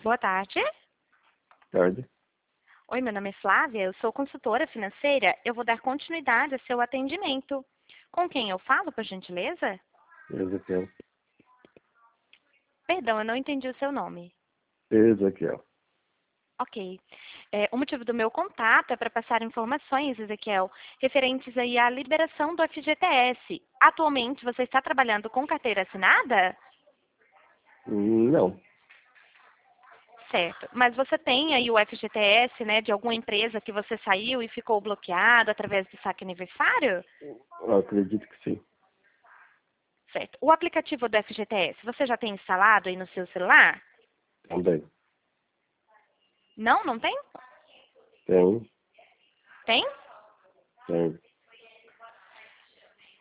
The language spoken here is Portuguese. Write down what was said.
Boa tarde. Tarde. Oi, meu nome é Flávia, eu sou consultora financeira. Eu vou dar continuidade ao seu atendimento. Com quem eu falo, por gentileza? Ezequiel. Perdão, eu não entendi o seu nome. Ezequiel. Ok. O motivo do meu contato é para passar informações, Ezequiel, referentes aí à liberação do FGTS. Atualmente, você está trabalhando com carteira assinada? Não. Certo. Mas você tem aí o FGTS, né, de alguma empresa que você saiu e ficou bloqueado através do saque aniversário? Eu acredito que sim. Certo. O aplicativo do FGTS, você já tem instalado aí no seu celular? Também. Não, não tem? Tem. Tem? Tem.